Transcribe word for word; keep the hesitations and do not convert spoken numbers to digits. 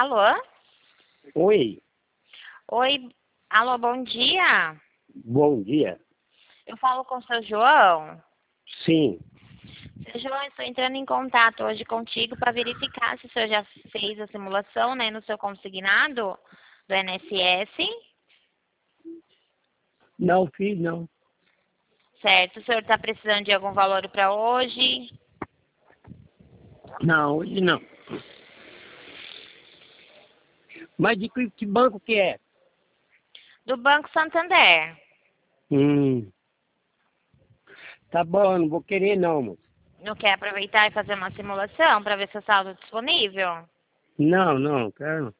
Alô? Oi, Oi, alô, bom dia. bom dia. Eu falo com o seu João. Sim, Seu João, eu estou entrando em contato hoje contigo para verificar se o senhor já fez a simulação, né, no seu consignado do I N S S. não fiz não. Certo, o senhor está precisando de algum valor para hoje? Não, hoje não. Mas de que, que banco que é? Do Banco Santander. Hum, tá bom, não vou querer não, moço. Não quer aproveitar e fazer uma simulação para ver se o saldo é disponível? Não, não, quero não.